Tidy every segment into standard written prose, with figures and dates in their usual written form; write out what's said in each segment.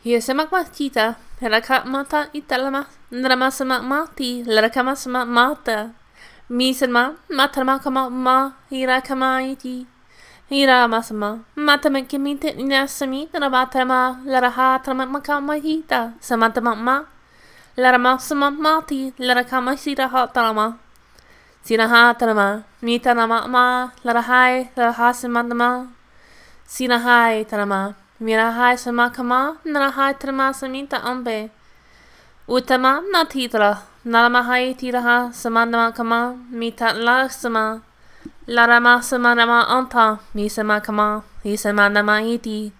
Hiyasamakmatita, Herakamata italama, Nramasamati, Larakamasmata, Misama, Matamakama, Ma, Hirakamaiti, Hiramasama, Matamakimita, Nasami, Rabatama, Larahatamakamahita, Samatamama, Laramasamati, Larakamasita Hatarama, Sinahatarama, Mitanama, Larahai, Larahasamatama, Sinahai Tarama. Mirahai samakama, narahai tramasamita ambe. Utama natitra, naramahai tiraha samanamakama, mita lasama. Larama samanama anta, misamakama, hisamanama iti.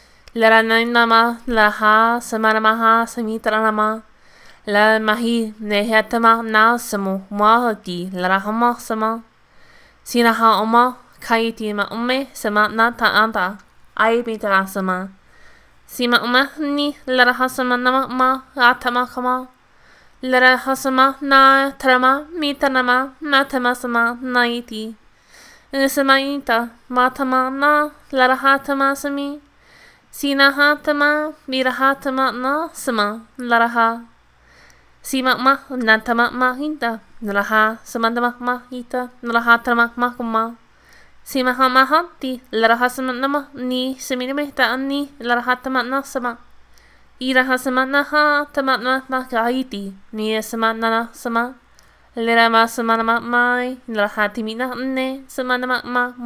Laranama laha samanamaha samitranama. La mahi nehetama nasamu, mahati, larahama sama. Sinaha oma, kaiti ma ume, samanata anta. Ay sama. Sima ni larahasama nama ma atama kama. Larahasama na tarama mitanama matama sama naiti. Samaita matama na larahatama sami. Sinahatama mirahatama na sama laraha. Sima natama hinta. Laraha samantama hita. Larahatama kuma. Simahamahanti, Larahasamanama, ni Seminimeta ni Larahatamana sama. Irahasamanaha tamana makaiti, ni Samanana sama. Lerama samanama mai, Larahatimina ne, Samanama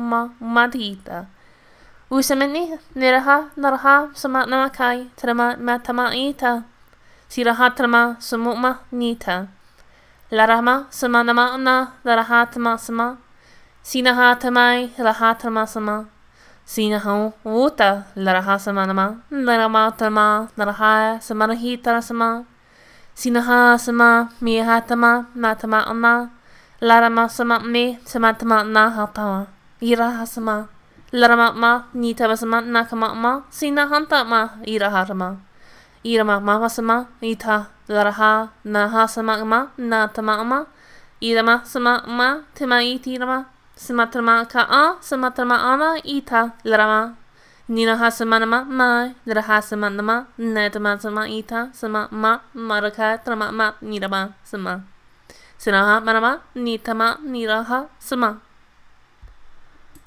matita. Usamani, Neraha, Naraha, Samanamakai, Trama matamaita. Sirahatrama, Sumuma nita. Larama, Samanama na, Larahatama sama. Sinahatamai lahatamasama. Sinaho wuta larahasamanama. Laramatama narahaya samanahitarasama. Sinaha sama mihatama natama ama. Laramasama me samatama nahatama. Irahasama. Laramama nitamasama nakamama. Sinahantama irahatama. Iramama sama ita laraha nahasama natama ama. Irama sama ma temaitirama. Samatrama ka'a, samatrama ana ita, larama. Nina hasamanama mai, larahasamanama, netama sama ita, sama ma, maraka, trama ma, nirama, sama. Sinaha manama, nitama, niraha, sama.